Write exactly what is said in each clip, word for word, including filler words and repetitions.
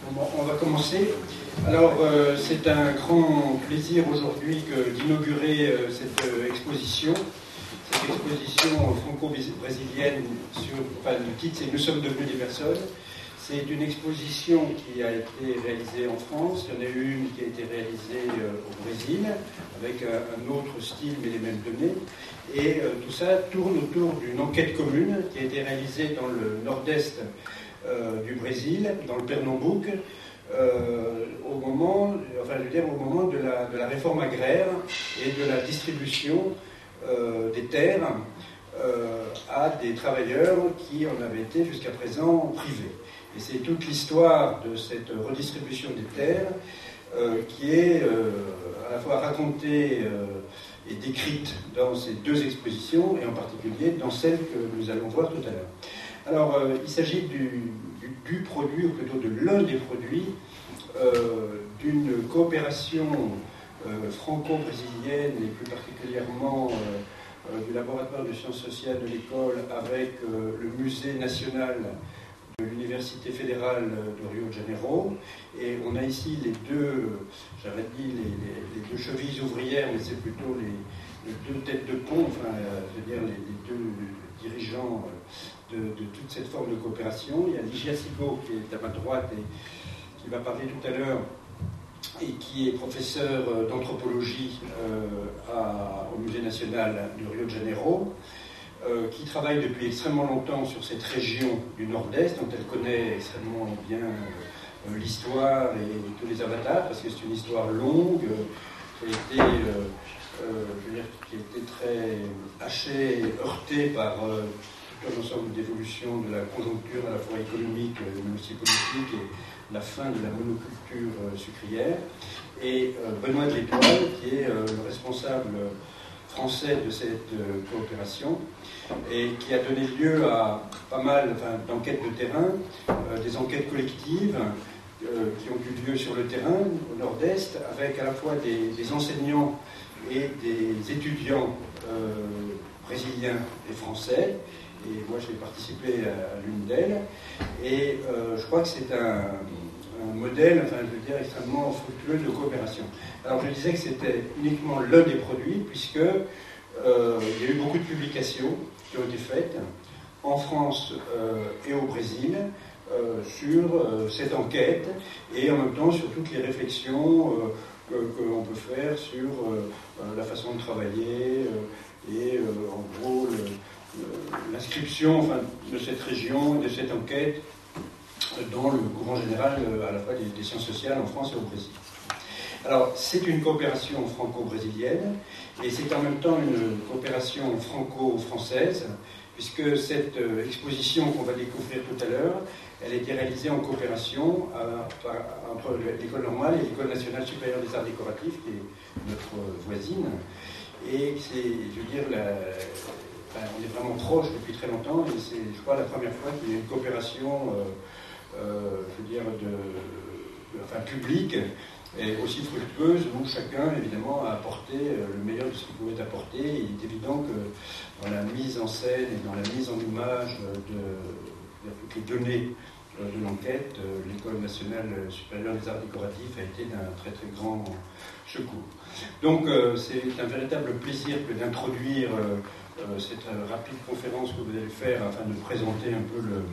Bon, on va commencer. Alors, euh, c'est un grand plaisir aujourd'hui d'inaugurer euh, cette euh, exposition, cette exposition franco-brésilienne sur, enfin, le titre c'est « Nous sommes devenus des personnes ». C'est une exposition qui a été réalisée en France. Il y en a eu une qui a été réalisée euh, au Brésil, avec un, un autre style, mais les mêmes données. Et euh, tout ça tourne autour d'une enquête commune qui a été réalisée dans le nord-est euh, du Brésil, dans le Pernambouc, euh, au moment, enfin, je veux dire, au moment de la, de la réforme agraire et de la distribution euh, des terres euh, à des travailleurs qui en avaient été jusqu'à présent privés. Et c'est toute l'histoire de cette redistribution des terres euh, qui est euh, à la fois racontée euh, et décrite dans ces deux expositions, et en particulier dans celle que nous allons voir tout à l'heure. Alors, euh, il s'agit du, du, du produit, ou plutôt de l'un des produits, euh, d'une coopération euh, franco-brésilienne, et plus particulièrement euh, euh, du laboratoire de sciences sociales de l'école avec euh, le musée national de l'Université fédérale de Rio de Janeiro. Et on a ici les deux, j'avais dit les, les, les deux chevilles ouvrières, mais c'est plutôt les, les deux têtes de pont, enfin, euh, je veux dire les, les deux dirigeants de, de toute cette forme de coopération. Il y a Ligia Sigo qui est à ma droite et qui va parler tout à l'heure, et qui est professeur d'anthropologie euh, à, au Musée national de Rio de Janeiro, euh, qui travaille depuis extrêmement longtemps sur cette région du Nord-Est, dont elle connaît extrêmement bien euh, l'histoire et tous les avatars, parce que c'est une histoire longue, euh, qui a été, euh, euh, je veux dire, qui a été très hachée, heurtée par euh, tout un ensemble d'évolutions de la conjoncture à la fois économique, mais aussi politique, et la fin de la monoculture euh, sucrière. Et euh, Benoît de l'Étoile, qui est euh, le responsable français de cette euh, coopération, et qui a donné lieu à pas mal enfin, d'enquêtes de terrain, euh, des enquêtes collectives euh, qui ont eu lieu sur le terrain, au nord-est, avec à la fois des, des enseignants et des étudiants euh, brésiliens et français. Et moi, j'ai participé à, à l'une d'elles. Et euh, je crois que c'est un, un modèle, enfin, je veux dire, extrêmement fructueux de coopération. Alors, je disais que c'était uniquement l'un des produits, puisque euh, il y a eu beaucoup de publications qui ont été faites en France euh, et au Brésil euh, sur euh, cette enquête, et en même temps sur toutes les réflexions euh, que, que l'on peut faire sur euh, la façon de travailler euh, et euh, en gros le, l'inscription enfin, de cette région, de cette enquête dans le courant général à la fois des, des sciences sociales en France et au Brésil. Alors, c'est une coopération franco-brésilienne, et c'est en même temps une coopération franco-française, puisque cette euh, exposition qu'on va découvrir tout à l'heure, elle a été réalisée en coopération à, par, entre l'école normale et l'école nationale supérieure des arts décoratifs, qui est notre voisine, et c'est, je veux dire, la, Enfin, on est vraiment proches depuis très longtemps, et c'est, je crois, la première fois qu'il y a une coopération, euh, euh, je veux dire, de, de, enfin, publique, et aussi fructueuse, où chacun, évidemment, a apporté euh, le meilleur de ce qu'il pouvait apporter. Et il est évident que dans la mise en scène et dans la mise en image de, de toutes les données euh, de l'enquête, euh, l'École nationale supérieure des arts décoratifs a été d'un très très grand secours. Donc, euh, c'est un véritable plaisir que d'introduire euh, Euh, cette euh, rapide conférence que vous allez faire afin de présenter un peu le,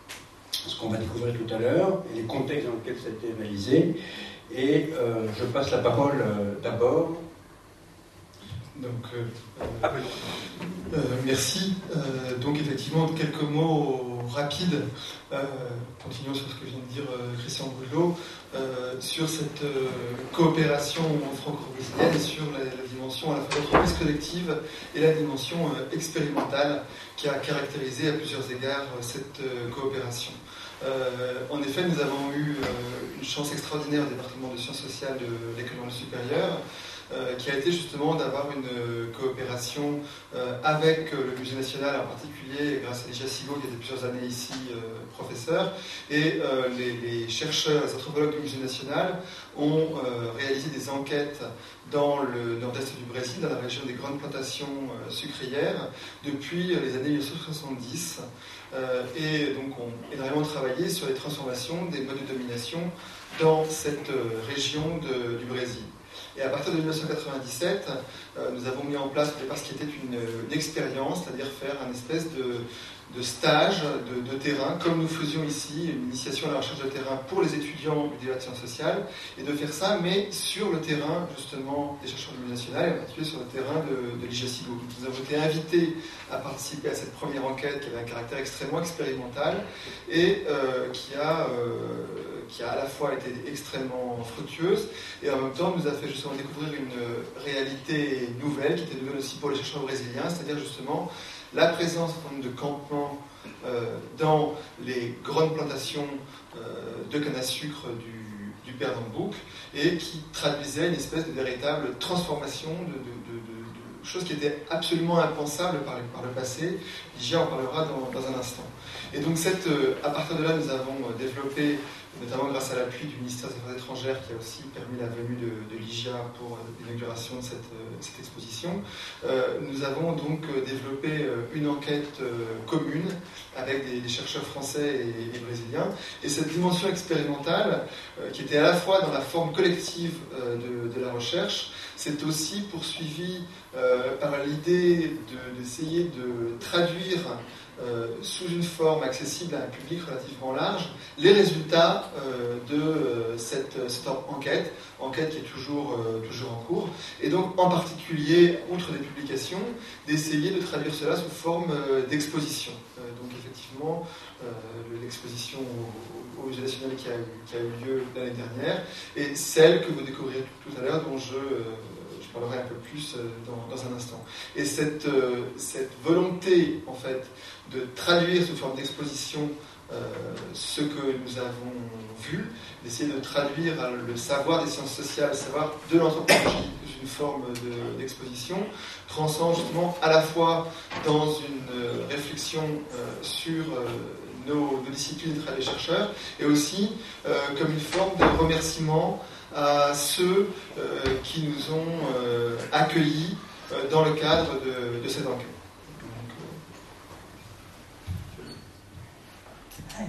ce qu'on va découvrir tout à l'heure et les contextes dans lesquels ça a été réalisé. Et euh, je passe la parole euh, d'abord. Donc, euh, euh, merci. Euh, donc, effectivement, quelques mots rapides, euh, continuons sur ce que vient de dire euh, Christian Bougelot, euh, sur cette euh, coopération franco-brésilienne, sur la, la dimension à la fois d'entreprise collective et la dimension euh, expérimentale qui a caractérisé à plusieurs égards euh, cette euh, coopération. Euh, en effet, nous avons eu euh, une chance extraordinaire au département de sciences sociales de l'école normale supérieure euh, qui a été justement d'avoir une euh, coopération euh, avec euh, le Musée national, en particulier grâce à Ligia Sigaud, qui était plusieurs années ici euh, professeur, et euh, les, les chercheurs, les anthropologues du Musée national ont euh, réalisé des enquêtes dans le nord-est du Brésil, dans la région des grandes plantations euh, sucrières, depuis les années mille neuf cent soixante-dix, euh, et donc ont énormément travaillé sur les transformations des modes de domination dans cette euh, région de, du Brésil. Et à partir de mille neuf cent quatre-vingt-dix-sept, euh, nous avons mis en place, parce qu'il était une, une expérience, c'est-à-dire faire un espèce de, de stage de, de terrain, comme nous faisions ici, une initiation à la recherche de terrain pour les étudiants du débat de sciences sociales, et de faire ça, mais sur le terrain, justement, des chercheurs du Musée national, et en particulier sur le terrain de, de Ligia Sigaud. Nous avons été invités à participer à cette première enquête qui avait un caractère extrêmement expérimental, et euh, qui a... Euh, qui a à la fois été extrêmement fructueuse et en même temps nous a fait justement découvrir une réalité nouvelle qui était nouvelle aussi pour les chercheurs brésiliens, c'est-à-dire justement la présence de campements euh, dans les grandes plantations euh, de canne à sucre du, du Pernambouc et qui traduisait une espèce de véritable transformation de, de, de, de, de choses qui étaient absolument impensables par le, par le passé. Ligia en parlera dans, dans un instant. Et donc cette, à partir de là, nous avons développé, notamment grâce à l'appui du ministère des Affaires étrangères qui a aussi permis la venue de, de Ligia pour l'inauguration de cette, cette exposition, euh, nous avons donc développé une enquête commune avec des, des chercheurs français et, et brésiliens. Et cette dimension expérimentale, euh, qui était à la fois dans la forme collective euh, de, de la recherche, c'est aussi poursuivi euh, par l'idée de, d'essayer de traduire Euh, sous une forme accessible à un public relativement large, les résultats euh, de euh, cette, cette enquête, enquête qui est toujours, euh, toujours en cours, et donc en particulier, outre des publications, d'essayer de traduire cela sous forme euh, d'exposition. Euh, donc effectivement, euh, l'exposition au, au Musée national qui a, qui a eu lieu l'année dernière, et celle que vous découvrirez tout, tout à l'heure, dont je... Euh, Je parlerai un peu plus dans, dans un instant. Et cette, euh, cette volonté, en fait, de traduire sous forme d'exposition euh, ce que nous avons vu, d'essayer de traduire le savoir des sciences sociales, le savoir de l'anthropologie sous une forme de, d'exposition, transcend justement à la fois dans une réflexion euh, sur euh, nos, nos disciplines de travail des chercheurs, et aussi euh, comme une forme de remerciement à ceux euh, qui nous ont euh, accueillis euh, dans le cadre de, de cette enquête. Donc, euh...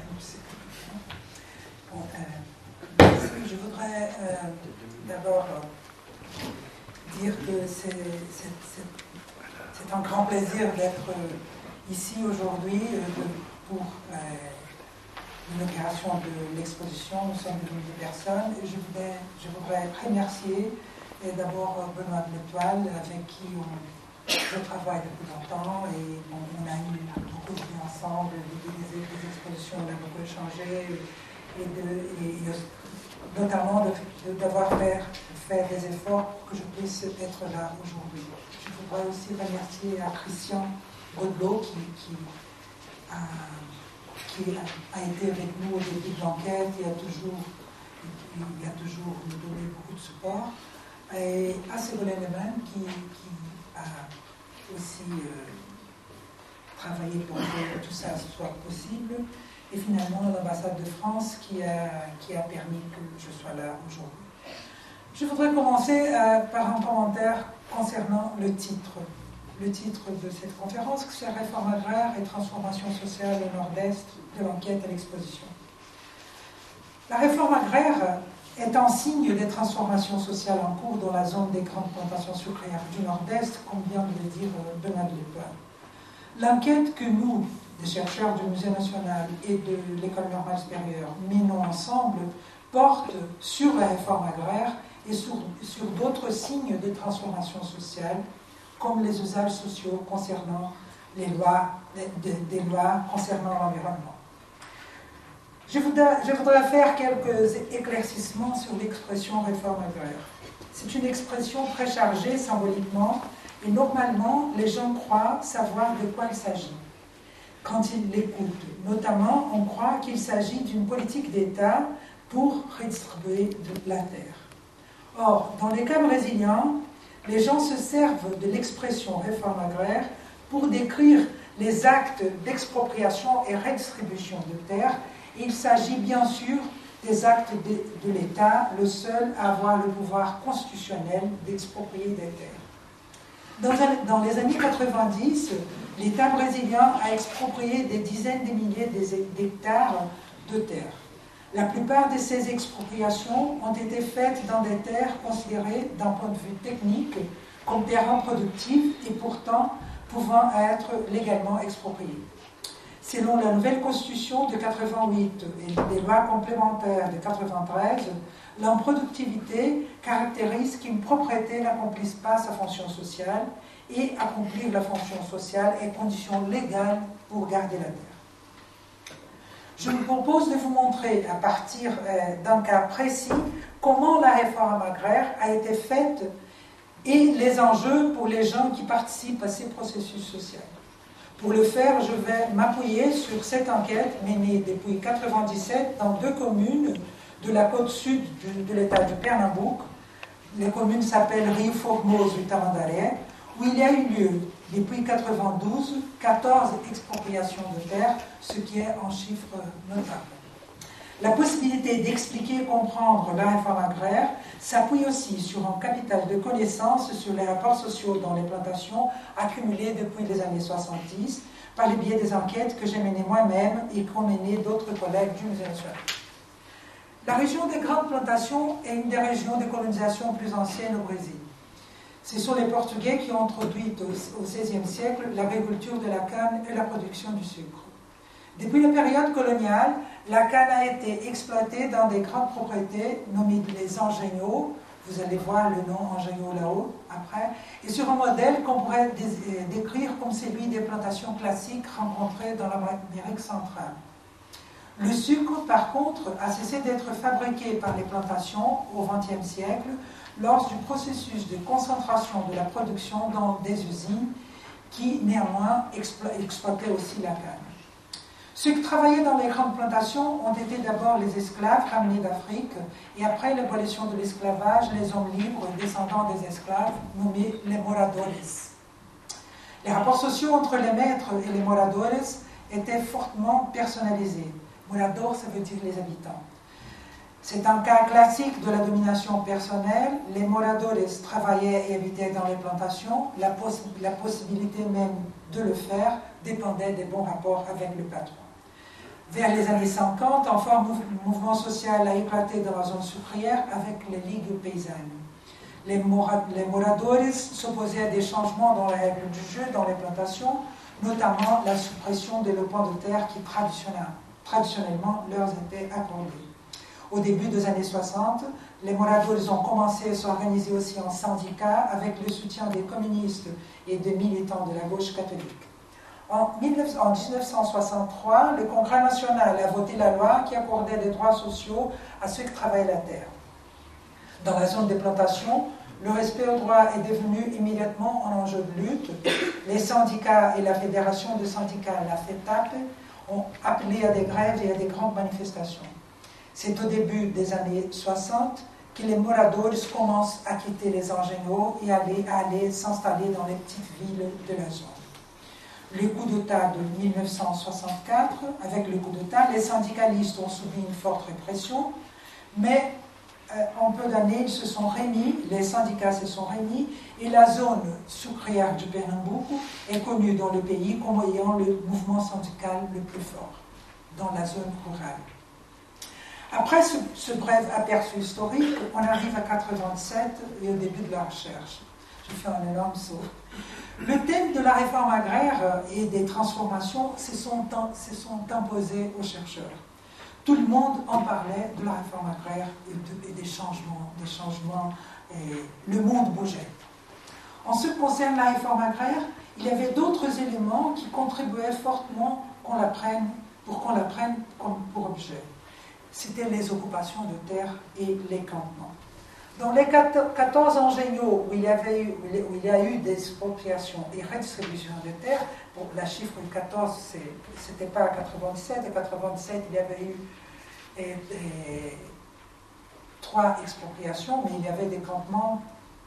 bon, euh, je voudrais euh, d'abord euh, dire que c'est, c'est, c'est, c'est un grand plaisir d'être euh, ici aujourd'hui euh, pour euh, l'inauguration de l'exposition. Nous sommes une personnes et je voudrais, je voudrais remercier et d'abord Benoît Bletoile avec qui on, je travaille depuis longtemps et on, on a eu beaucoup de vie ensemble, des, des, des expositions, on a beaucoup échangé et, de, et, et notamment de, de, d'avoir fait, fait des efforts pour que je puisse être là aujourd'hui. Je voudrais aussi remercier à Christian Godelot qui, qui a qui a été avec nous au début de l'enquête et a toujours, il a toujours nous donné beaucoup de support. Et à Ségolène Lemann qui, qui a aussi euh, travaillé pour que tout ça soit possible. Et finalement, l'ambassade de France qui a, qui a permis que je sois là aujourd'hui. Je voudrais commencer euh, par un commentaire concernant le titre. Le titre de cette conférence, c'est Réforme agraire et transformation sociale au nord-est de l'enquête à l'exposition. La réforme agraire est un signe des transformations sociales en cours dans la zone des grandes plantations sucrières du nord-est, comme vient de le dire Benoît Bletoile. L'enquête que nous, des chercheurs du Musée national et de l'École normale supérieure, menons ensemble, porte sur la réforme agraire et sur, sur d'autres signes de transformation sociale, comme les usages sociaux concernant les lois, des, des lois concernant l'environnement. Je voudrais, je voudrais faire quelques éclaircissements sur l'expression réforme agraire. C'est une expression très chargée symboliquement et normalement les gens croient savoir de quoi il s'agit quand ils l'écoutent. Notamment, on croit qu'il s'agit d'une politique d'État pour redistribuer de la terre. Or, dans les cas brésiliens, les gens se servent de l'expression réforme agraire pour décrire les actes d'expropriation et redistribution de terres. Il s'agit bien sûr des actes de, de l'État, le seul à avoir le pouvoir constitutionnel d'exproprier des terres. Dans, dans les années quatre-vingt-dix, l'État brésilien a exproprié des dizaines de milliers d'hectares de terres. La plupart de ces expropriations ont été faites dans des terres considérées d'un point de vue technique comme terrains productifs et pourtant pouvant être légalement expropriées. Selon la nouvelle constitution de quatre-vingt-huit et les lois complémentaires de quatre-vingt-treize, l'improductivité caractérise qu'une propriété n'accomplisse pas sa fonction sociale et accomplir la fonction sociale est condition légale pour garder la terre. Je vous propose de vous montrer à partir euh, d'un cas précis comment la réforme agraire a été faite et les enjeux pour les gens qui participent à ces processus sociaux. Pour le faire, je vais m'appuyer sur cette enquête menée depuis mille neuf cent quatre-vingt-dix-sept dans deux communes de la côte sud de l'État du Pernambouc. Les communes s'appellent Rio Formoso et Tamandaré, où il y a eu lieu, depuis mille neuf cent quatre-vingt-douze, quatorze expropriations de terres, ce qui est un chiffre notable. La possibilité d'expliquer et comprendre la réforme agraire s'appuie aussi sur un capital de connaissances sur les rapports sociaux dans les plantations accumulés depuis les années soixante-dix par le biais des enquêtes que j'ai menées moi-même et qu'ont menées d'autres collègues du Musée national. La région des grandes plantations est une des régions de colonisation plus anciennes au Brésil. Ce sont les Portugais qui ont introduit au seizième siècle l'agriculture de la canne et la production du sucre. Depuis la période coloniale, la canne a été exploitée dans des grandes propriétés nommées les engenhos. Vous allez voir le nom engenhos là-haut après. Et sur un modèle qu'on pourrait décrire comme celui des plantations classiques rencontrées dans l'Amérique centrale. Le sucre, par contre, a cessé d'être fabriqué par les plantations au vingtième siècle lors du processus de concentration de la production dans des usines qui, néanmoins, explo exploitaient aussi la canne. Ceux qui travaillaient dans les grandes plantations ont été d'abord les esclaves ramenés d'Afrique et après l'abolition de l'esclavage, les hommes libres descendants des esclaves nommés les moradores. Les rapports sociaux entre les maîtres et les moradores étaient fortement personnalisés. Morador, ça veut dire les habitants. C'est un cas classique de la domination personnelle. Les moradores travaillaient et habitaient dans les plantations. La, poss la possibilité même de le faire dépendait des bons rapports avec le patron. Vers les années cinquante, un fort mouvement social a éclaté dans la zone sucrière avec les ligues paysannes. Les, mora les moradores s'opposaient à des changements dans les règles du jeu dans les plantations, notamment la suppression des lopins de terre qui traditionnellement, traditionnellement leur étaient accordés. Au début des années soixante, les moradores ont commencé à s'organiser aussi en syndicats avec le soutien des communistes et des militants de la gauche catholique. En mille neuf cent soixante-trois, le Congrès national a voté la loi qui accordait des droits sociaux à ceux qui travaillaient la terre. Dans la zone des plantations, le respect aux droits est devenu immédiatement un enjeu de lutte. Les syndicats et la fédération de syndicats, la FETAP, ont appelé à des grèves et à des grandes manifestations. C'est au début des années soixante que les moradores commencent à quitter les engenhos et à aller, aller s'installer dans les petites villes de la zone. Le coup d'État de mille neuf cent soixante-quatre, avec le coup d'État, les syndicalistes ont subi une forte répression, mais euh, en peu d'années, ils se sont réunis, les syndicats se sont réunis, et la zone sucrière du Pernambouc est connue dans le pays comme ayant le mouvement syndical le plus fort dans la zone rurale. Après ce, ce bref aperçu historique, on arrive à quatre-vingt-sept et au début de la recherche. Je fais un énorme saut. Le thème de la réforme agraire et des transformations se sont, se sont imposés aux chercheurs. Tout le monde en parlait de la réforme agraire et, de, et des changements, des changements et le monde bougeait. En ce qui concerne la réforme agraire, il y avait d'autres éléments qui contribuaient fortement qu'on la prenne, pour qu'on la prenne comme pour objet. C'était les occupations de terre et les campements. Dans les quatorze engenhos où il y, avait eu, où il y a eu des expropriations et redistributions de terres, bon, la chiffre quatorze, ce n'était pas à quatre-vingt-dix-sept, à quatre-vingt-dix-sept, il y avait eu et, et, trois expropriations, mais il y avait des campements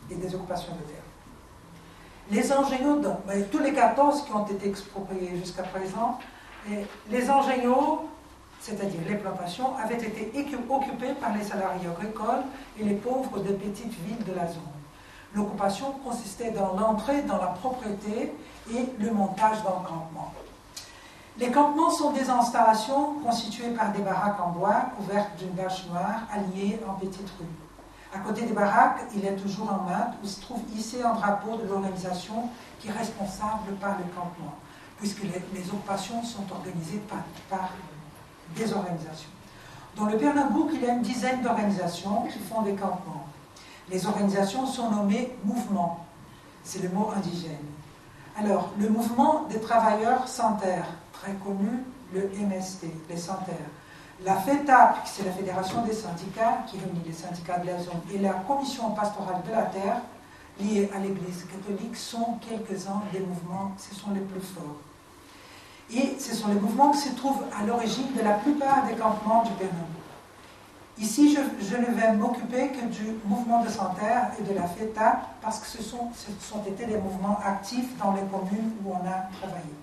et des occupations de terre. Les engéniaux, donc, tous les quatorze qui ont été expropriés jusqu'à présent, les engéniaux, c'est-à-dire les plantations, avaient été occupés par les salariés agricoles et les pauvres des petites villes de la zone. L'occupation consistait dans l'entrée dans la propriété et le montage d'un campement. Les campements sont des installations constituées par des baraques en bois couvertes d'une bâche noire alignées en petites rues. À côté des baraques, il y a toujours un mât où se trouve hissé un drapeau de l'organisation qui est responsable par le campement, puisque les, les occupations sont organisées par, par des organisations. Dans le Pernambouc, il y a une dizaine d'organisations qui font des campements. Les organisations sont nommées mouvements, c'est le mot indigène. Alors, le mouvement des travailleurs sans terre, très connu, le M S T, les sans terre. La FETAP, c'est la Fédération des syndicats, qui réunit les syndicats de la zone, et la Commission pastorale de la terre, liée à l'Église catholique, sont quelques-uns des mouvements, ce sont les plus forts. Et ce sont les mouvements qui se trouvent à l'origine de la plupart des campements du Pernambouc. Ici, je, je ne vais m'occuper que du mouvement de Sans-Terre et de la FETAP, parce que ce sont, ce sont été des mouvements actifs dans les communes où on a travaillé.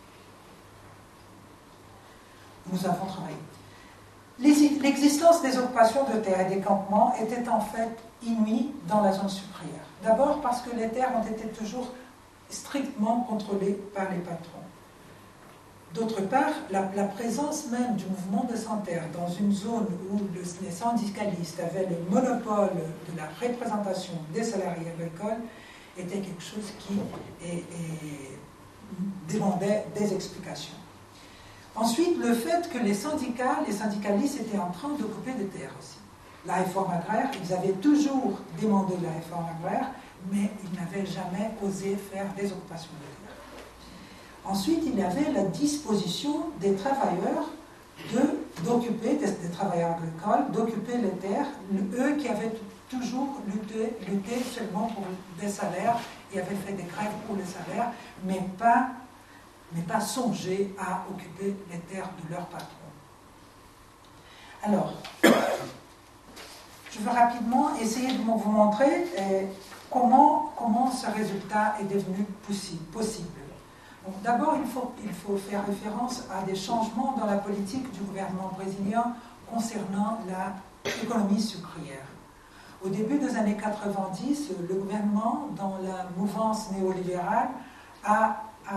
Nous avons travaillé. L'existence des occupations de terre et des campements était en fait inouïe dans la zone sucrière. D'abord parce que les terres ont été toujours strictement contrôlées par les patrons. D'autre part, la, la présence même du mouvement de sans-terre dans une zone où le, les syndicalistes avaient le monopole de la représentation des salariés agricoles était quelque chose qui est, est, demandait des explications. Ensuite, le fait que les syndicats, les syndicalistes étaient en train d'occuper des terres aussi. La réforme agraire, ils avaient toujours demandé la réforme agraire, mais ils n'avaient jamais osé faire des occupations de terres. Ensuite, il y avait la disposition des travailleurs de, d'occuper, des, des travailleurs agricoles, d'occuper les terres, eux qui avaient toujours lutté, lutté seulement pour des salaires et avaient fait des grèves pour les salaires, mais pas mais pas songer à occuper les terres de leurs patrons. Alors, je vais rapidement essayer de vous montrer eh, comment, comment ce résultat est devenu possible. Donc, d'abord, il faut, il faut faire référence à des changements dans la politique du gouvernement brésilien concernant l'économie sucrière. Au début des années quatre-vingt-dix, le gouvernement, dans la mouvance néolibérale, a, a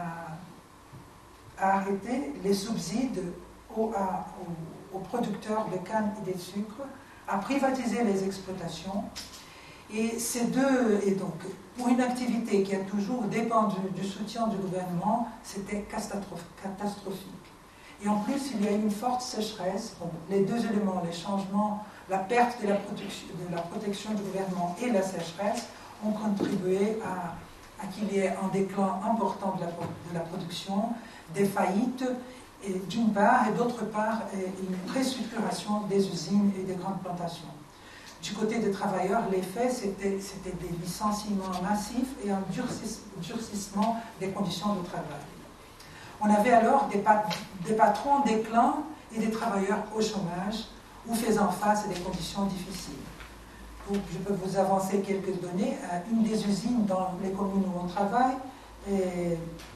a arrêté les subsides aux, à, aux, aux producteurs de canne et de sucre, a privatisé les exploitations. Et ces deux, et donc, pour une activité qui a toujours dépendu du soutien du gouvernement, c'était catastrophique. Et en plus, il y a eu une forte sécheresse. Donc, les deux éléments, les changements, la perte de la protection, de la protection du gouvernement et la sécheresse, ont contribué à, à qu'il y ait un déclin important de la, de la production, des faillites, d'une part, et d'autre part, une restructuration des usines et des grandes plantations. Du côté des travailleurs, l'effet, c'était, c'était des licenciements massifs et un durcissement des conditions de travail. On avait alors des, pat- des patrons en déclin et des travailleurs au chômage ou faisant face à des conditions difficiles. Donc, je peux vous avancer quelques données. Une des usines dans les communes où on travaille est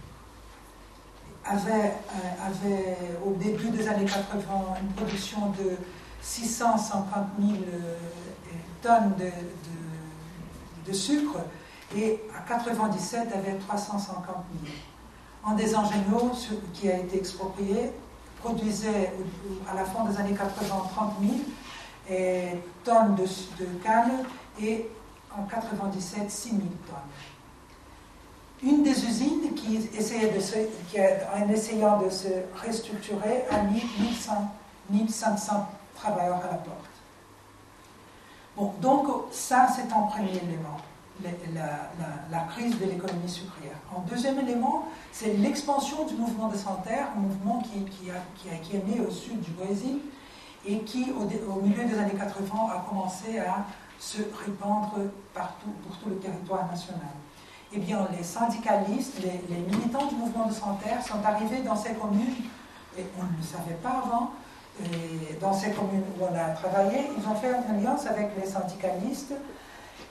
Avait, avait au début des années quatre-vingts une production de six cent cinquante mille tonnes de, de, de sucre et à quatre-vingt-dix-sept avait trois cent cinquante mille. Un des ingénieurs qui a été exproprié produisait à la fin des années quatre-vingts trente mille tonnes de, de canne et en quatre-vingt-dix-sept six mille tonnes. Une des usines qui, essayait de se, qui a, en essayant de se restructurer a mis mille cinq cents travailleurs à la porte. Bon, donc ça c'est un premier élément, la, la, la, la crise de l'économie sucrière. Un deuxième élément, c'est l'expansion du mouvement de sans-terre, un mouvement qui, qui, a, qui, a, qui est né au sud du Brésil et qui, au, au milieu des années quatre-vingts, a commencé à se répandre partout, pour tout le territoire national. Eh bien, les syndicalistes, les, les militants du mouvement de sans-terre sont arrivés dans ces communes, et on ne le savait pas avant, et dans ces communes où on a travaillé, ils ont fait une alliance avec les syndicalistes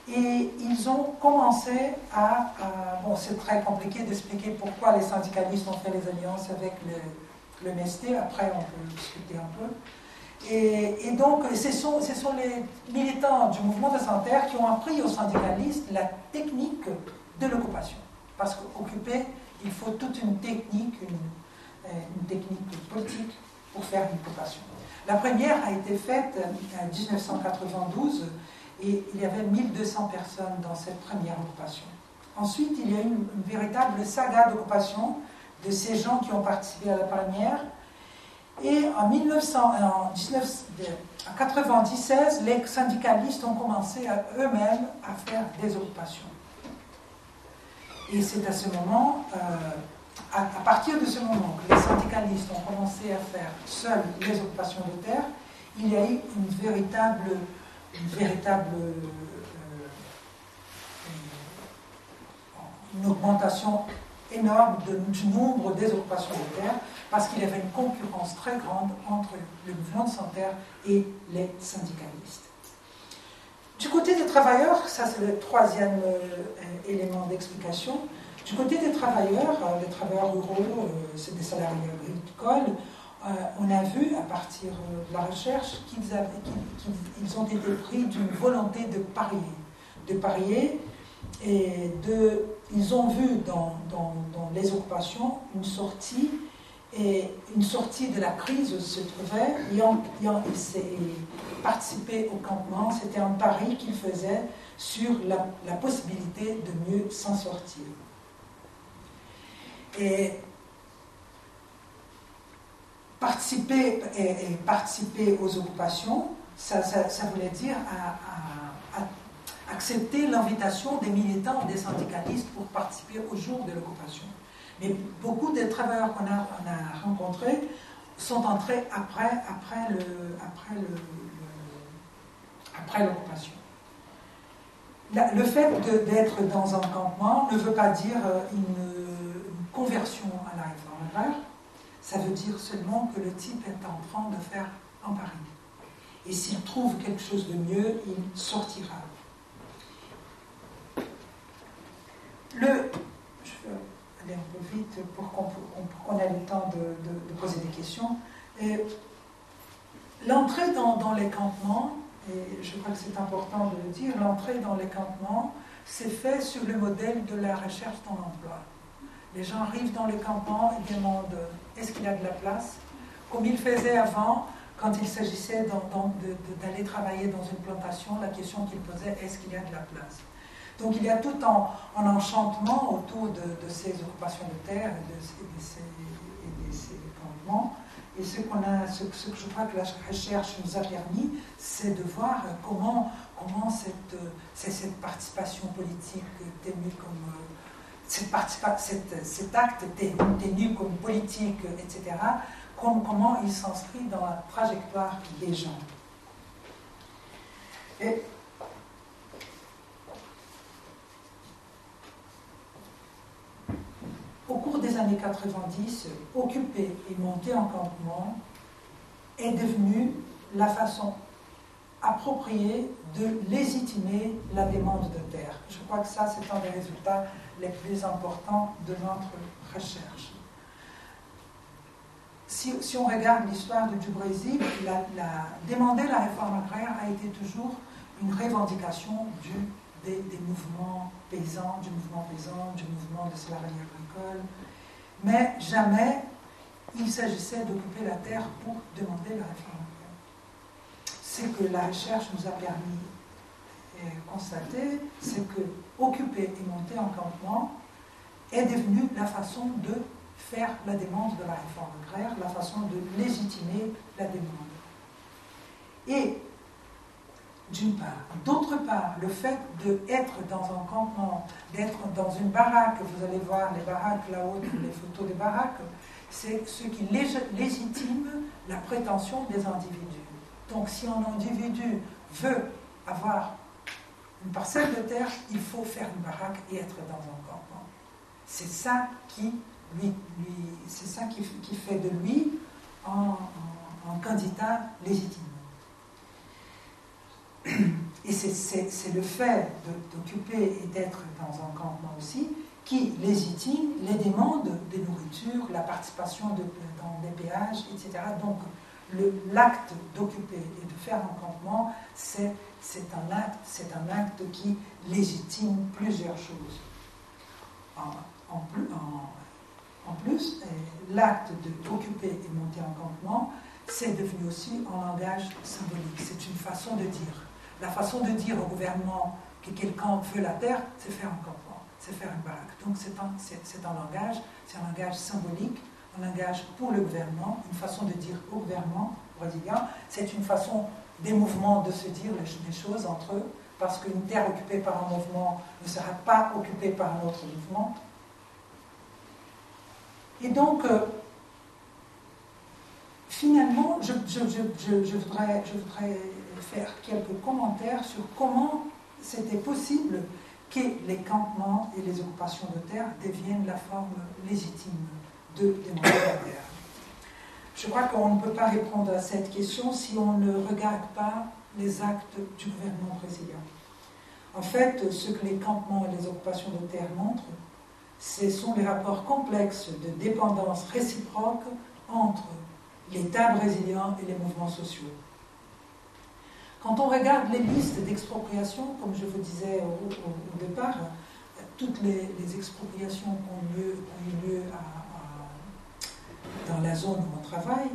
Et ils ont commencé à... à bon, c'est très compliqué d'expliquer pourquoi les syndicalistes ont fait les alliances avec le, le M S T, après on peut discuter un peu. Et, et donc, ce sont, ce sont les militants du mouvement de Santerre qui ont appris aux syndicalistes la technique de l'occupation. Parce qu'occuper, il faut toute une technique, une, une technique politique pour faire une occupation. La première a été faite en dix-neuf cent quatre-vingt-douze et il y avait mille deux cents personnes dans cette première occupation. Ensuite, il y a eu une, une véritable saga d'occupation de ces gens qui ont participé à la première. Et en mille neuf cents quatre-vingt-dix-sept, les syndicalistes ont commencé à eux-mêmes à faire des occupations. Et c'est à ce moment, euh, à, à partir de ce moment que les syndicalistes ont commencé à faire seuls les occupations de terre, il y a eu une véritable, une véritable euh, une, une augmentation énorme de, du nombre des occupations de terre, parce qu'il y avait une concurrence très grande entre le mouvement de Santerre et les syndicalistes. Du côté des travailleurs, ça c'est le troisième euh, élément d'explication, du côté des travailleurs, euh, les travailleurs ruraux, euh, c'est des salariés agricoles, euh, on a vu à partir de la recherche qu'ils avaient, qu'ils, qu'ils ont été pris d'une volonté de parier, de parier et de, ils ont vu dans, dans, dans les occupations une sortie, et une sortie de la crise où ils se trouvaient, et, en, et, en, et participer au campement, c'était un pari qu'ils faisaient sur la, la possibilité de mieux s'en sortir. Et participer, et, et participer aux occupations, ça, ça, ça voulait dire à, à, à accepter l'invitation des militants ou des syndicalistes pour participer au jour de l'occupation. Mais beaucoup des travailleurs qu'on a, on a rencontrés sont entrés après, après, le, après, le, le, après l'occupation. La, le fait de, d'être dans un campement ne veut pas dire une, une conversion à la réforme agraire. Ça veut dire seulement que le type est en train de faire un pari. Et s'il trouve quelque chose de mieux, il sortira. Le... Je veux aller un peu vite pour qu'on, pour qu'on ait le temps de, de, de poser des questions. Et l'entrée dans, dans les campements, et je crois que c'est important de le dire, l'entrée dans les campements s'est fait sur le modèle de la recherche dans l'emploi. Les gens arrivent dans les campements et demandent est-ce qu'il y a de la place, comme ils faisaient avant, quand il s'agissait dans, dans, de, de, d'aller travailler dans une plantation, la question qu'ils posaient est-ce qu'il y a de la place. Donc il y a tout un, un enchantement autour de, de ces occupations de terre et de, et de, ces, et de ces campements. Et ce, qu'on a, ce, ce que je crois que la recherche nous a permis, c'est de voir comment, comment cette, c'est cette participation politique tenue comme... Cette participa- cette, cet acte tenu comme politique, et cetera, comme, comment il s'inscrit dans la trajectoire des gens. Et au cours des années quatre-vingt-dix, occuper et monter en campement est devenu la façon appropriée de légitimer la demande de terre. Je crois que ça, c'est un des résultats les plus importants de notre recherche. Si, si on regarde l'histoire du Brésil, la, la, demander la réforme agraire a été toujours une revendication du, des, des mouvements paysans, du mouvement paysan, du mouvement de salariés agricoles, mais jamais il s'agissait d'occuper la terre pour demander la réforme agraire. Ce que la recherche nous a permis de constater, c'est que occuper et monter en campement est devenu la façon de faire la demande de la réforme agraire, la façon de légitimer la demande. Et d'une part. D'autre part, le fait d'être dans un campement, d'être dans une baraque, vous allez voir les baraques là-haut, les photos des baraques, c'est ce qui légitime la prétention des individus. Donc si un individu veut avoir une parcelle de terre, il faut faire une baraque et être dans un campement. C'est ça qui, lui, lui, c'est ça qui, qui fait de lui un, un, un candidat légitime. Et c'est c'est le fait d'occuper et d'être dans un campement aussi qui légitime les demandes de nourriture, la participation de, dans des péages, et cetera. Donc, l'acte d'occuper et de faire un campement, c'est un acte, c'est un acte qui légitime plusieurs choses. En, en plus, en, en plus l'acte d'occuper et monter un campement, c'est devenu aussi un langage symbolique. C'est une façon de dire. La façon de dire au gouvernement que quelqu'un veut la terre, c'est faire un campement, c'est faire une baraque. Donc c'est un, c'est un langage, c'est un langage symbolique, un langage pour le gouvernement, une façon de dire au gouvernement brésilien. C'est une façon des mouvements de se dire les choses entre eux, parce qu'une terre occupée par un mouvement ne sera pas occupée par un autre mouvement. Et donc, euh, finalement, je, je, je, je, je, voudrais, je voudrais faire quelques commentaires sur comment c'était possible que les campements et les occupations de terre deviennent la forme légitime de demander la terre. Je crois qu'on ne peut pas répondre à cette question si on ne regarde pas les actes du gouvernement brésilien. En fait, ce que les campements et les occupations de terre montrent, ce sont les rapports complexes de dépendance réciproque entre l'État brésilien et les mouvements sociaux. Quand on regarde les listes d'expropriation, comme je vous disais au, au, au départ, toutes les, les expropriations qui ont, lieu, ont eu lieu à, à, dans la zone où on travaille,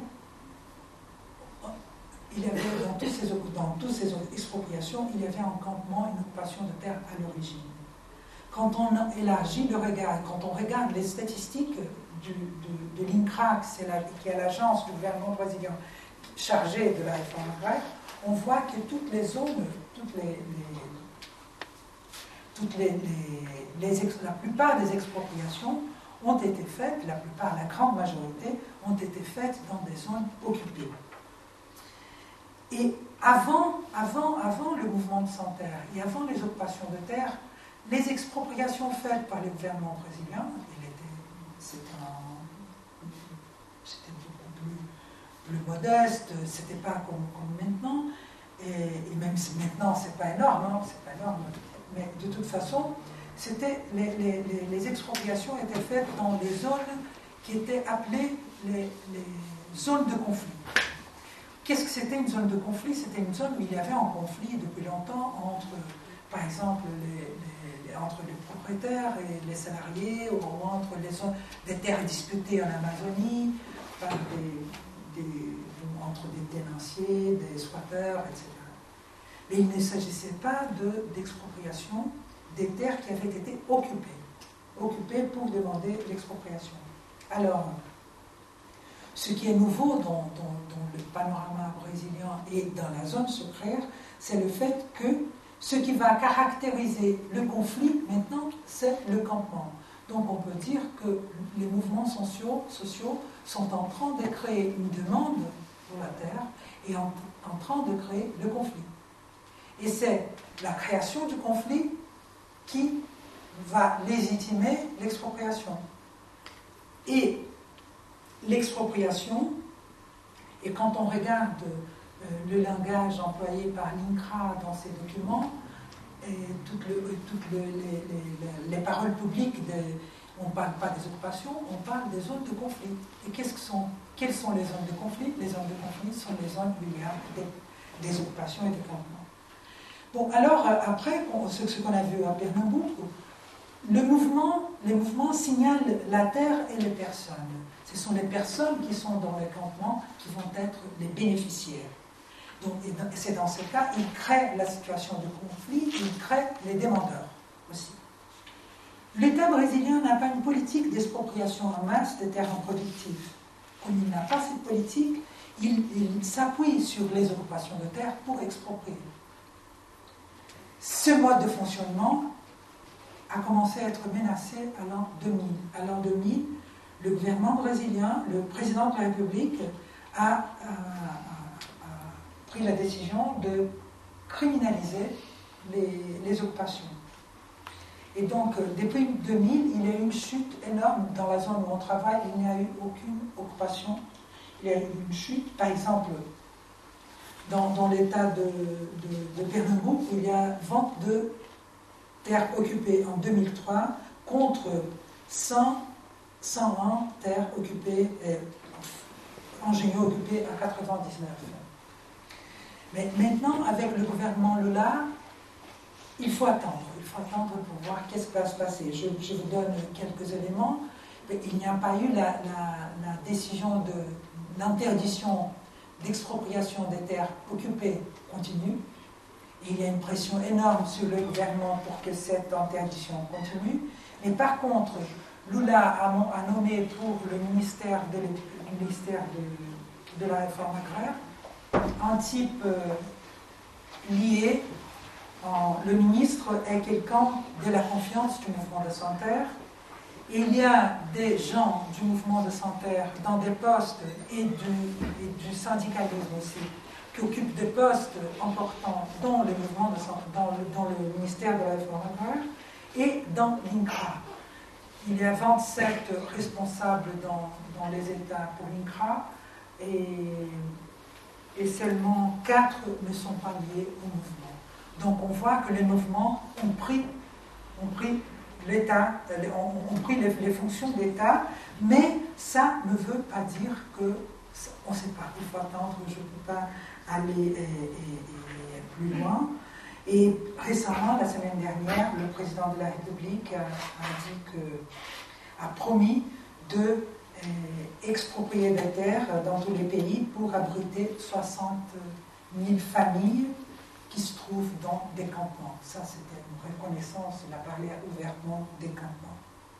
il y avait dans toutes ces, dans toutes ces expropriations, il y avait un campement, une occupation de terre à l'origine. Quand on élargit le regard, quand on regarde les statistiques du, de, de l'INCRAC, qui est l'agence du gouvernement brésilien chargée de la réforme agraire, on voit que toutes les zones, toutes les, les, toutes les, les, les ex, la plupart des expropriations ont été faites, la plupart, la grande majorité, ont été faites dans des zones occupées. Et avant, avant, avant le mouvement de Sans Terre et avant les occupations de terre, les expropriations faites par le gouvernement brésilien, c'était beaucoup plus, plus modeste, c'était pas comme, comme maintenant, et, et même si maintenant c'est pas énorme, hein, c'est pas énorme, mais de toute façon, c'était les, les, les, les expropriations étaient faites dans des zones qui étaient appelées les, les zones de conflit. Qu'est-ce que c'était une zone de conflit? C'était une zone où il y avait un conflit depuis longtemps entre, par exemple, les, les, entre les propriétaires et les salariés, ou entre les zones des terres disputées en Amazonie, par des, des, entre des tenanciers, des squatteurs, et cetera. Mais il ne s'agissait pas d'expropriation de, des terres qui avaient été occupées, occupées pour demander l'expropriation. Alors, ce qui est nouveau dans, dans, dans le panorama brésilien et dans la zone sucrière, c'est le fait que ce qui va caractériser le conflit maintenant, c'est le campement. Donc on peut dire que les mouvements sociaux, sociaux sont en train de créer une demande pour la terre et en, en train de créer le conflit. Et c'est la création du conflit qui va légitimer l'expropriation. Et l'expropriation, et quand on regarde euh, le langage employé par l'INCRA dans ses documents, et toutes, le, toutes le, les, les, les paroles publiques, de, on ne parle pas des occupations, on parle des zones de conflit. Et qu'est-ce que sont, quelles sont les zones de conflit? Les zones de conflit sont les zones où il y a des, des occupations et des campements. Bon, alors après, on, ce, ce qu'on a vu à Pernambuco, le mouvement, les mouvements signalent la terre et les personnes. Ce sont les personnes qui sont dans les campements qui vont être les bénéficiaires. Donc, c'est dans ce cas, ils créent la situation de conflit, ils créent les demandeurs aussi. L'État brésilien n'a pas une politique d'expropriation en masse des terres improductives. Comme il n'a pas cette politique, il, il s'appuie sur les occupations de terres pour exproprier. Ce mode de fonctionnement a commencé à être menacé à l'an deux mille. À l'an deux mille, le gouvernement brésilien, le président de la République, a, a, a, a pris la décision de criminaliser les, les occupations. Et donc, depuis deux mille, il y a eu une chute énorme dans la zone où on travaille. Il n'y a eu aucune occupation. Il y a eu une chute. Par exemple, dans, dans l'État de, de, de Pernambouc, où il y a vente de terres occupées en deux mille trois contre cent, cent un terres occupées, et engéniaux occupés à quatre-vingt-dix-neuf. Mais maintenant, avec le gouvernement Lula, il faut attendre. Il faut attendre pour voir qu'est-ce qui va se passer. Je, je vous donne quelques éléments. Il n'y a pas eu la, la, la décision de l'interdiction d'expropriation des terres occupées continue. Il y a une pression énorme sur le gouvernement pour que cette interdiction continue. Mais par contre, Lula a, a nommé pour le ministère de, le ministère de, de la réforme agraire un type euh, lié. En, le ministre est quelqu'un de la confiance du mouvement de Sans Terre. Il y a des gens du mouvement de Sans Terre dans des postes et du, et du syndicalisme aussi, qui occupent des postes importants dans le mouvement de Sans, dans, le, dans le ministère de la réforme agraire et dans l'INCRA. Il y a vingt-sept responsables dans, dans les États pour l'INCRA et, et seulement quatre ne sont pas liés au mouvement. Donc on voit que les mouvements ont pris, ont pris l'État, ont, ont pris les, les fonctions d'État, mais ça ne veut pas dire que, on ne sait pas, il faut attendre, je ne peux pas aller et, et, et plus loin. Et récemment, la semaine dernière, le président de la République a, a dit que, a promis de euh, exproprier des terres dans tous les pays pour abriter soixante mille familles qui se trouvent dans des campements. Ça, c'était une reconnaissance, il a parlé ouvertement des campements.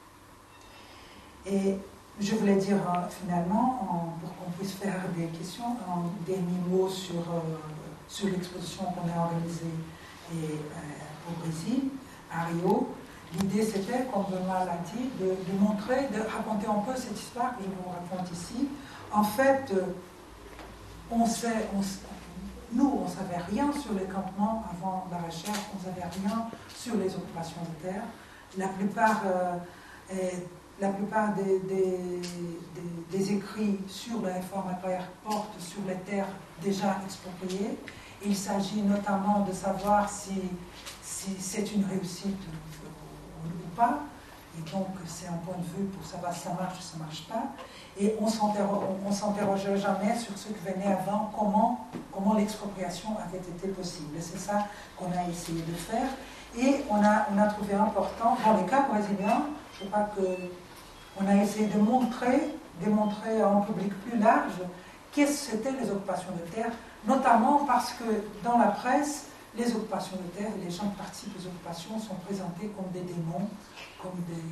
Et je voulais dire euh, finalement, en, pour qu'on puisse faire des questions, un dernier mot sur, euh, sur l'exposition qu'on a organisée et, euh, au Brésil, à Rio. L'idée, c'était, comme Benoît l'a dit, de, de montrer, de raconter un peu cette histoire que je vous raconte ici. En fait, euh, on sait, on, nous, on ne savait rien sur les campements avant la recherche, on ne savait rien sur les occupations de terre. La plupart, euh, est, la plupart des, des, des, des écrits sur la réforme agraire portent sur les terres déjà expropriées. Il s'agit notamment de savoir si, si c'est une réussite ou, ou pas. Et donc, c'est un point de vue pour savoir si ça marche ou ça ne marche pas. Et on ne s'interrogeait jamais sur ce qui venait avant, comment, comment l'expropriation avait été possible. Et c'est ça qu'on a essayé de faire. Et on a, on a trouvé important, dans le cas brésilien, je crois qu'on a essayé de montrer, démontrer à un public plus large qu'est-ce que c'était les occupations de terre, notamment parce que dans la presse, les occupations de terre, les gens qui participent aux occupations sont présentés comme des démons, comme des,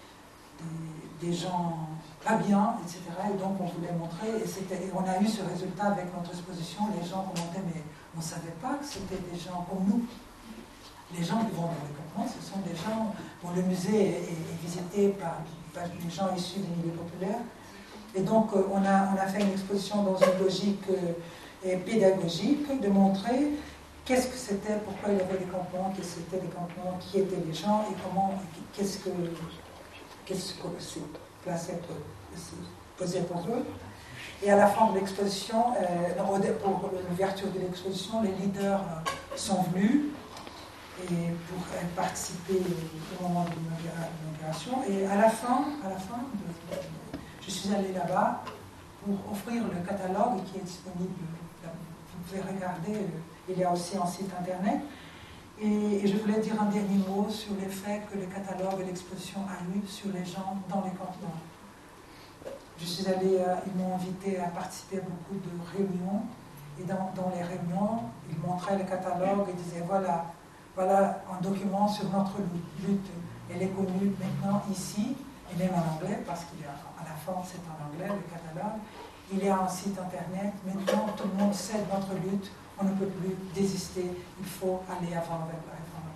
des, des gens pas bien, et cetera. Et donc on voulait montrer, et, et on a eu ce résultat avec notre exposition, les gens commentaient, mais on ne savait pas que c'était des gens comme nous. Les gens qui vont dans les campements, ce sont des gens dont le musée est, est, est visité par, par des gens issus des milieux populaires. Et donc on a, on a fait une exposition dans une logique euh, pédagogique, de montrer qu'est-ce que c'était, pourquoi il y avait des campements, qu'est-ce que c'était des campements, qui étaient les gens et comment, qu'est-ce que qu'est-ce que c'est placé pour, posé pour eux. Et à la fin de l'exposition, euh, pour l'ouverture de l'exposition, les leaders euh, sont venus et pour euh, participer au moment de l'inauguration. Et à la fin, à la fin de, de, je suis allée là-bas pour offrir le catalogue qui est disponible. Vous pouvez regarder. Euh, Il y a aussi un site internet. Et, et je voulais dire un dernier mot sur l'effet que le catalogue et l'exposition a eu sur les gens dans les campements. Je suis allée, euh, ils m'ont invité à participer à beaucoup de réunions. Et dans, dans les réunions, ils montraient le catalogue et disaient voilà, voilà un document sur notre lutte. Elle est connue maintenant ici, et même en anglais, parce qu'à la fin c'est en anglais le catalogue. Il y a un site internet. Maintenant, tout le monde sait de notre lutte. On ne peut plus désister, il faut aller avant avec la réforme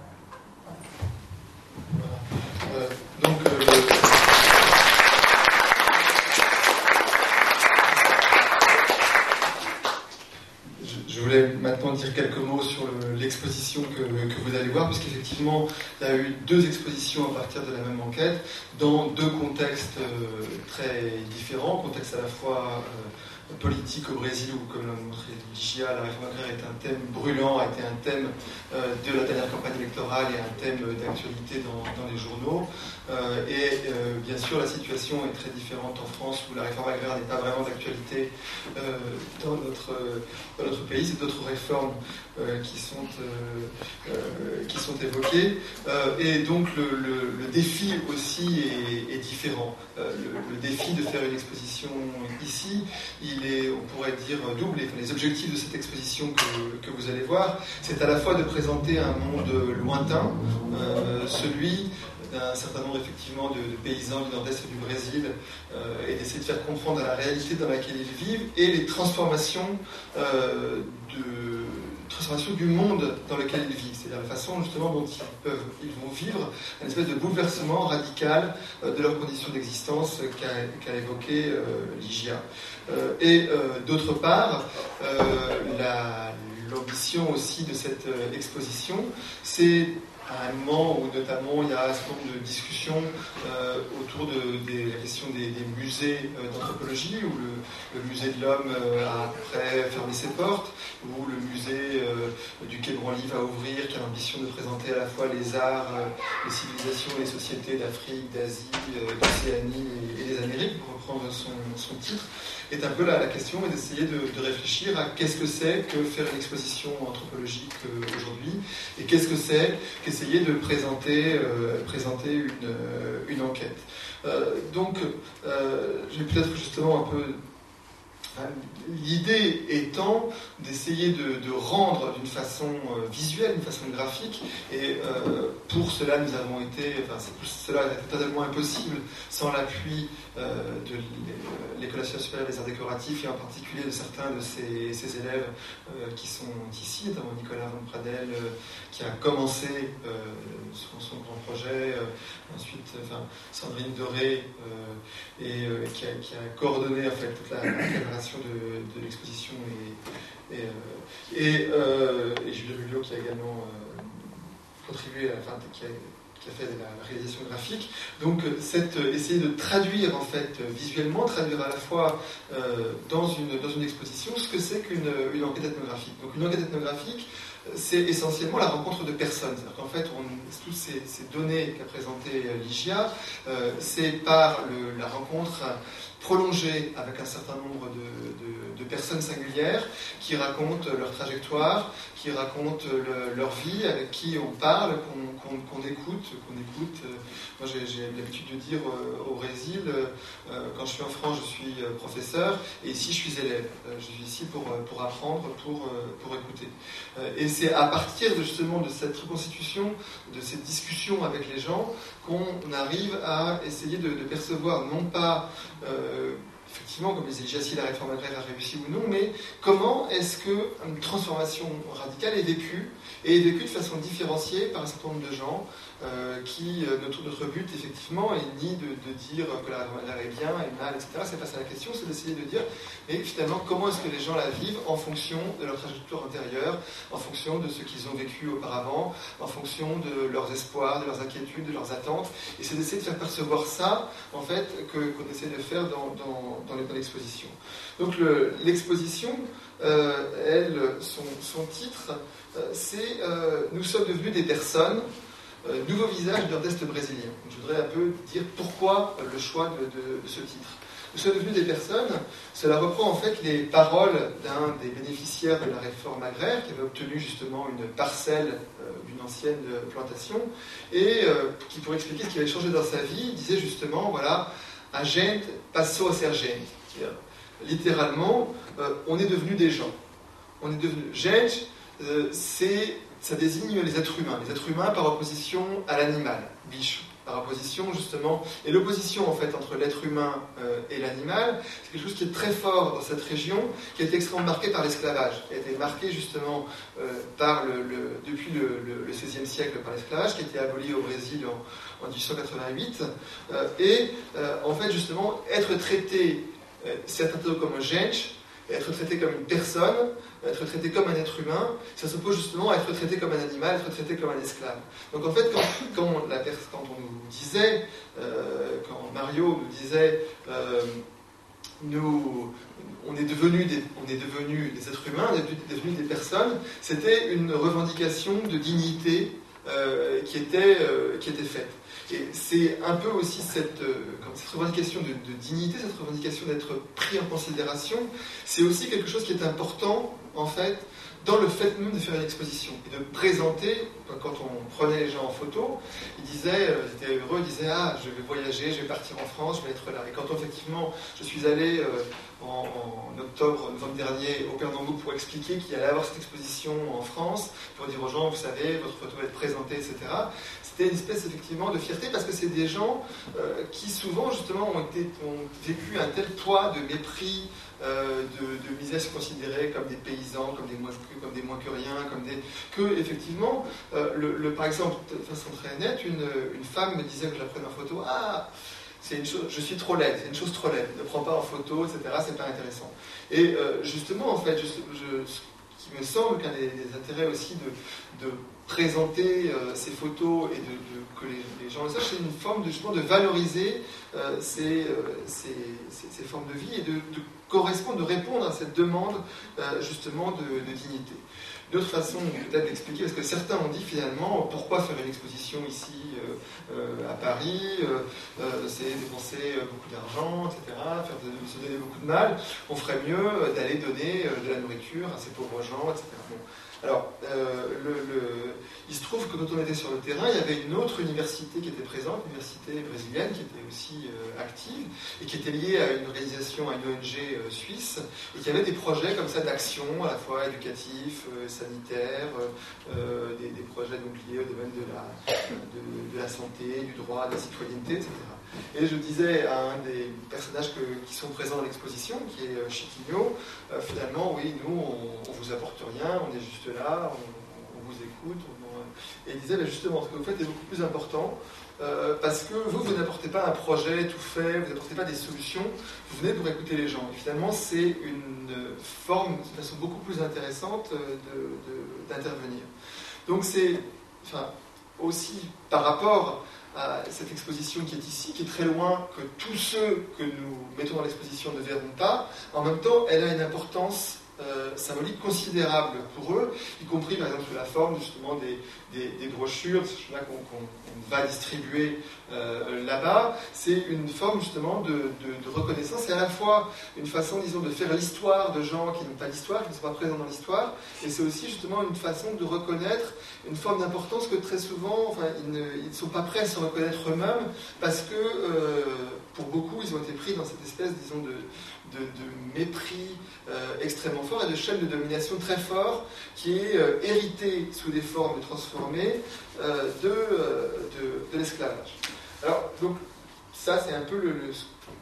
agraire. Voilà. Euh, donc, euh, je, je voulais maintenant dire quelques mots sur le, l'exposition que, que vous allez voir, puisqu'effectivement, il y a eu deux expositions à partir de la même enquête, dans deux contextes euh, très différents, contexte à la fois euh, politique au Brésil, où, comme l'a montré Ligia, la réforme agraire est un thème brûlant, a été un thème euh, de la dernière campagne électorale et un thème d'actualité dans, dans les journaux. Euh, et euh, bien sûr, la situation est très différente en France, où la réforme agraire n'est pas vraiment d'actualité euh, dans, notre, dans notre pays. C'est d'autres réformes euh, qui, sont, euh, euh, qui sont évoquées. Euh, et donc, le, le, le défi aussi est, est différent. Euh, le, le défi de faire une exposition ici, il est, on pourrait dire, double. Et les objectifs de cette exposition que, que vous allez voir, c'est à la fois de présenter un monde lointain, euh, celui d'un certain nombre effectivement de, de paysans du nord-est du Brésil, euh, et d'essayer de faire comprendre la réalité dans laquelle ils vivent et les transformations euh, de transformation du monde dans lequel ils vivent, c'est-à-dire la façon justement dont ils, peuvent, ils vont vivre une espèce de bouleversement radical euh, de leurs conditions d'existence qu'a, qu'a évoqué euh, Ligia. Euh, et euh, d'autre part, euh, la, l'ambition aussi de cette euh, exposition, c'est à un moment où notamment il y a un certain nombre de discussions euh, autour de, de la question des, des musées euh, d'anthropologie, où le, le musée de l'homme euh, a après fermé ses portes, où le musée euh, du Quai Branly va ouvrir, qui a l'ambition de présenter à la fois les arts, euh, les civilisations et les sociétés d'Afrique, d'Asie, euh, d'Océanie et, et des Amériques, pour reprendre son, son titre, est un peu la, la question et d'essayer de, de réfléchir à qu'est-ce que c'est que faire une exposition anthropologique euh, aujourd'hui, et qu'est-ce que c'est qu'essayer de présenter, euh, présenter une, euh, une enquête. Euh, donc, euh, je vais peut-être justement un peu... L'idée étant d'essayer de, de rendre d'une façon euh, visuelle, d'une façon graphique, et euh, pour cela nous avons été, enfin tout cela est totalement impossible sans l'appui euh, de l'École nationale supérieure des arts décoratifs et en particulier de certains de ses, ses élèves euh, qui sont ici, notamment Nicolas Van Pradel euh, qui a commencé euh, son, son grand projet, euh, ensuite enfin, Sandrine Doré euh, et euh, qui, a, qui a coordonné en fait toute la, la préparation De, de l'exposition et, et, euh, et, euh, et Julien Mulliot qui a également euh, contribué, à, enfin, qui, a, qui a fait la, la réalisation graphique. Donc, cette, essayer de traduire en fait visuellement, traduire à la fois euh, dans, une, dans une exposition ce que c'est qu'une une enquête ethnographique. Donc, une enquête ethnographique, c'est essentiellement la rencontre de personnes. C'est-à-dire qu'en fait, on, toutes ces, ces données qu'a présentées Ligia, euh, c'est par le, la rencontre prolongée avec un certain nombre de, de, de personnes singulières qui racontent leur trajectoire, qui racontent le, leur vie, avec qui on parle, qu'on, qu'on, qu'on écoute, qu'on écoute. Moi, j'ai, j'ai l'habitude de dire euh, au Brésil, euh, quand je suis en France, je suis professeur, et ici, je suis élève. Euh, je suis ici pour, pour apprendre, pour, pour écouter. Euh, et c'est à partir de, justement de cette reconstitution, de cette discussion avec les gens, qu'on arrive à essayer de, de percevoir, non pas euh, effectivement, comme disait Ligia, si la réforme agraire a réussi ou non, mais comment est-ce qu'une transformation radicale est vécue, et est vécue de façon différenciée par un certain nombre de gens, euh, qui, euh, notre, notre but, effectivement, est ni de, de dire que la réforme agraire est bien, est mal, et cetera. C'est pas ça la question, c'est d'essayer de dire, mais finalement, comment est-ce que les gens la vivent en fonction de leur trajectoire intérieure, en fonction de ce qu'ils ont vécu auparavant, en fonction de leurs espoirs, de leurs inquiétudes, de leurs attentes, et c'est d'essayer de faire percevoir ça, en fait, que, qu'on essaie de faire dans, dans, dans, les, dans l'exposition. Donc le, l'exposition, euh, elle, son, son titre, euh, c'est euh, « Nous sommes devenus des personnes ». Euh, nouveau visage du nord-est brésilien. Donc, je voudrais un peu dire pourquoi euh, le choix de, de, de ce titre. Nous sommes devenus des personnes, cela reprend en fait les paroles d'un des bénéficiaires de la réforme agraire qui avait obtenu justement une parcelle euh, d'une ancienne plantation et euh, qui, pour expliquer ce qui avait changé dans sa vie, disait justement, voilà, a gente passou a ser gente. C'est-à-dire, littéralement, euh, on est devenu des gens. On est devenu gente, euh, c'est ça désigne les êtres humains, les êtres humains par opposition à l'animal, bicho, par opposition justement, et l'opposition en fait entre l'être humain euh, et l'animal, c'est quelque chose qui est très fort dans cette région, qui a été extrêmement marqué par l'esclavage, qui a été marqué justement euh, par le, le, depuis le, le, le seizième siècle par l'esclavage, qui a été aboli au Brésil en, en dix-huit cent quatre-vingt-huit, euh, et euh, en fait justement être traité, euh, c'est un peu comme un gente, être traité comme une personne, être traité comme un être humain, ça s'oppose justement à être traité comme un animal, être traité comme un esclave. Donc en fait, quand, quand, la, quand on nous disait, euh, quand Mario nous disait, euh, nous, on est devenus des, on est devenu des êtres humains, on est devenus des personnes, c'était une revendication de dignité euh, qui, était, euh, qui était faite. Et c'est un peu aussi cette, euh, cette revendication de, de dignité, cette revendication d'être pris en considération, c'est aussi quelque chose qui est important, en fait, dans le fait même de faire une exposition et de présenter. Quand on prenait les gens en photo, ils disaient, euh, ils étaient heureux, ils disaient « Ah, je vais voyager, je vais partir en France, je vais être là ». Et quand effectivement, je suis allé euh, en, en octobre, novembre dernier au Pernambouc pour expliquer qu'il allait avoir cette exposition en France, pour dire aux gens « Vous savez, votre photo va être présentée, et cetera » C'était une espèce effectivement de fierté parce que c'est des gens euh, qui souvent justement ont, été, ont vécu un tel poids de mépris, euh, de, de misère considérés comme des paysans, comme des moins que, comme des moins que rien, comme des que effectivement, euh, le, le, par exemple, de façon très nette, une, une femme me disait que je la prenais en photo, ah, c'est une chose, je suis trop laide, c'est une chose trop laide, ne prends pas en photo, et cetera. C'est pas intéressant. Et euh, justement, en fait, je, je, ce qui me semble qu'un des, des intérêts aussi de, de présenter euh, ces photos et de, de, que les, les gens le sachent, c'est une forme de, justement de valoriser euh, ces, euh, ces, ces, ces formes de vie et de, de correspondre, de répondre à cette demande euh, justement de, de dignité. D'autres façons peut-être d'expliquer, parce que certains ont dit finalement pourquoi faire une exposition ici euh, euh, à Paris, euh, euh, c'est dépenser beaucoup d'argent, et cetera, faire de, se donner beaucoup de mal, on ferait mieux d'aller donner de la nourriture à ces pauvres gens, et cetera. Bon. Alors, euh, le, le, il se trouve que quand on était sur le terrain, il y avait une autre université qui était présente, l'université brésilienne, qui était aussi euh, active, et qui était liée à une organisation, à une O N G euh, suisse, et qui avait des projets comme ça d'action, à la fois éducatifs, euh, sanitaires, euh, des, des projets donc liés au domaine de la, de, de la santé, du droit, de la citoyenneté, et cetera. Et je disais à un des personnages que, qui sont présents dans l'exposition, qui est Chiquinho, euh, finalement, oui, nous, on ne vous apporte rien, on est juste là, on, on vous écoute. On, et il disait, ben justement, ce que vous faites est beaucoup plus important, euh, parce que vous, vous n'apportez pas un projet tout fait, vous n'apportez pas des solutions, vous venez pour écouter les gens. Et finalement, c'est une forme, une façon beaucoup plus intéressante de, de, d'intervenir. Donc c'est, enfin, aussi par rapport à cette exposition qui est ici, qui est très loin, que tous ceux que nous mettons dans l'exposition ne verront pas, en même temps, elle a une importance euh, symbolique considérable pour eux, y compris par exemple sous la forme justement des, des, des brochures qu'on, qu'on, qu'on va distribuer euh, là-bas. C'est une forme justement de, de, de reconnaissance et à la fois une façon, disons, de faire l'histoire de gens qui n'ont pas d'histoire, qui ne sont pas présents dans l'histoire, et c'est aussi justement une façon de reconnaître une forme d'importance que très souvent, enfin, ils ne ils sont pas prêts à se reconnaître eux-mêmes parce que euh, pour beaucoup, ils ont été pris dans cette espèce, disons, de De, de mépris euh, extrêmement fort et de chaîne de domination très fort qui est euh, hérité sous des formes transformées euh, de, euh, de, de l'esclavage. Alors, donc, ça, c'est un peu le... le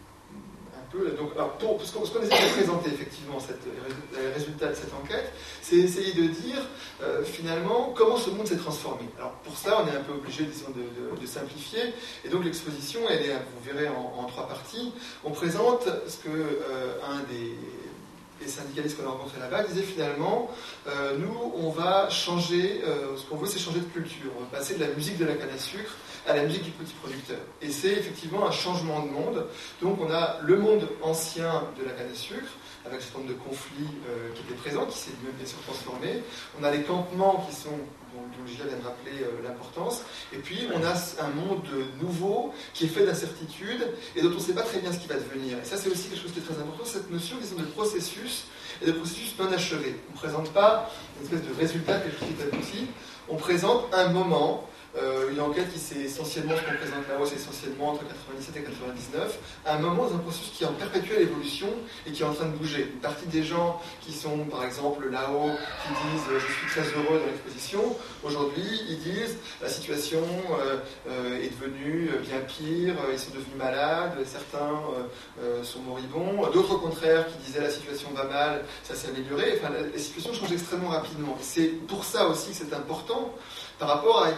un peu, donc, alors, pour, ce qu'on, ce qu'on essaie de présenter, effectivement, cette, les résultats de cette enquête, c'est essayer de dire, euh, finalement, comment ce monde s'est transformé. Alors, pour ça, on est un peu obligé, disons, de, de, de simplifier. Et donc, l'exposition, elle est, vous verrez, en, en trois parties. On présente ce que euh, un des... les syndicalistes qu'on a rencontrés là-bas disaient finalement, euh, nous, on va changer, euh, ce qu'on veut, c'est changer de culture. On va passer de la musique de la canne à sucre à la musique du petit producteur. Et c'est effectivement un changement de monde. Donc on a le monde ancien de la canne à sucre, avec un certain nombre de conflits euh, qui étaient présents, qui s'est bien sûr transformé. On a les campements qui sont, dont, dont Gilles vient de rappeler euh, l'importance. Et puis on a un monde nouveau qui est fait d'incertitudes et dont on ne sait pas très bien ce qui va devenir. Et ça, c'est aussi quelque chose qui est très important, cette notion de processus et de processus non achevé. On ne présente pas une espèce de résultat, quelque chose qui est abouti. On présente un moment. Euh, une enquête qui c'est essentiellement, ce qu'on présente là-haut, c'est essentiellement entre quatre-vingt-dix-sept et quatre-vingt-dix-neuf, à un moment dans un processus qui est en perpétuelle évolution et qui est en train de bouger. Une partie des gens qui sont, par exemple, là-haut, qui disent euh, « je suis très heureux dans l'exposition », aujourd'hui, ils disent « la situation euh, euh, est devenue bien pire, ils sont devenus malades, certains euh, euh, sont moribonds », d'autres, au contraire, qui disaient « la situation va mal, ça s'est amélioré ». Enfin, la, la situation change extrêmement rapidement. Et c'est pour ça aussi que c'est important, par rapport à des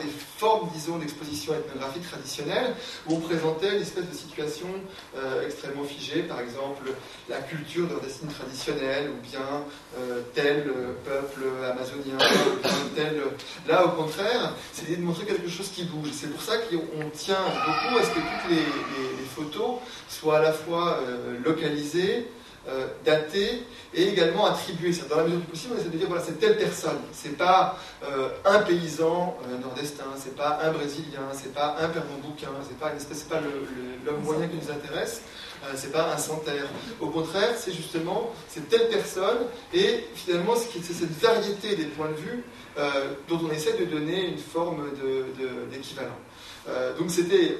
forme, disons, d'exposition ethnographique traditionnelle, où on présentait une espèce de situation euh, extrêmement figée, par exemple la culture nord-estine traditionnelle, ou bien euh, tel euh, peuple amazonien, ou bien tel... Là, au contraire, c'est de montrer quelque chose qui bouge. C'est pour ça qu'on tient beaucoup à ce que toutes les, les, les photos soient à la fois euh, localisées, Euh, daté et également attribué. Dans la mesure du possible, on essaie de dire voilà, c'est telle personne. C'est pas euh, un paysan euh, nord-estin, c'est pas un Brésilien, c'est pas un pernamboucain, c'est pas une espèce, c'est pas le, le, l'homme moyen qui nous intéresse, euh, c'est pas un sans-terre. Au contraire, c'est justement c'est telle personne et finalement c'est cette variété des points de vue euh, dont on essaie de donner une forme de, de, d'équivalent. Euh, donc c'était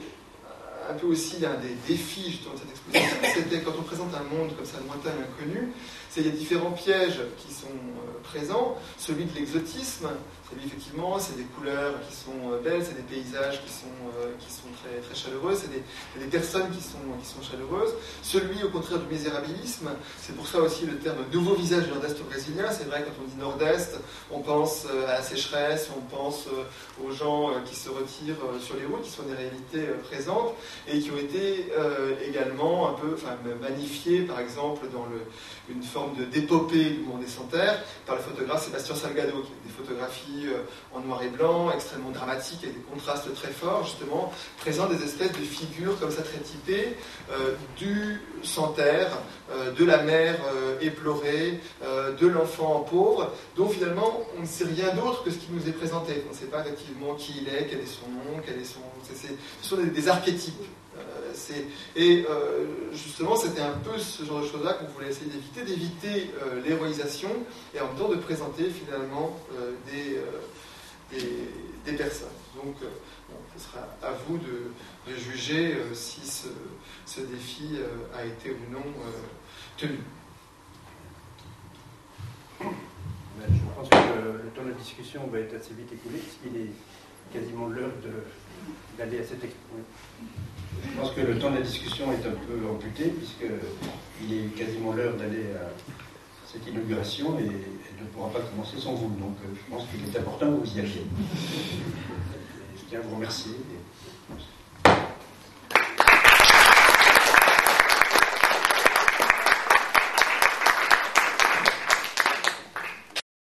un peu aussi un des défis justement de cette exposition, c'était quand on présente un monde comme ça lointain et inconnu, c'est qu'il y a différents pièges qui sont euh, présents, celui de l'exotisme, celui effectivement, c'est des couleurs qui sont euh, belles, c'est des paysages qui sont, euh, qui sont très, très chaleureux, c'est des, des personnes qui sont, qui sont chaleureuses, celui au contraire du misérabilisme, c'est pour ça aussi le terme nouveau visage du nord-est brésilien, c'est vrai quand on dit nord-est, on pense euh, à la sécheresse, on pense euh, aux gens euh, qui se retirent euh, sur les routes, qui sont des réalités euh, présentes, et qui ont été euh, également un peu enfin, magnifiés, par exemple, dans le, une forme de d'épopée du mouvement des sans-terre, par le photographe Sébastien Salgado, qui a des photographies euh, en noir et blanc, extrêmement dramatiques, avec des contrastes très forts, justement, présentent des espèces de figures comme ça très typées, euh, du sans-terre, euh, de la mère euh, éplorée, euh, de l'enfant pauvre, dont finalement on ne sait rien d'autre que ce qui nous est présenté. On ne sait pas effectivement qui il est, quel est son nom, quel est son... C'est, c'est, ce sont des, des archétypes. Euh, c'est, et euh, justement, c'était un peu ce genre de choses-là qu'on voulait essayer d'éviter, d'éviter euh, l'héroïsation et en même temps de présenter finalement euh, des, euh, des, des personnes. Donc, euh, bon, ce sera à vous de, de juger euh, si ce, ce défi euh, a été ou non euh, tenu. Je pense que le, le temps de discussion va être assez vite écoulé, puisqu'il est quasiment l'heure de, d'aller à cette expo. Je pense que le temps de la discussion est un peu amputé, puisqu'il est quasiment l'heure d'aller à cette inauguration et elle ne pourra pas commencer sans vous. Donc je pense qu'il est important que vous y alliez. Je tiens à vous remercier. Et...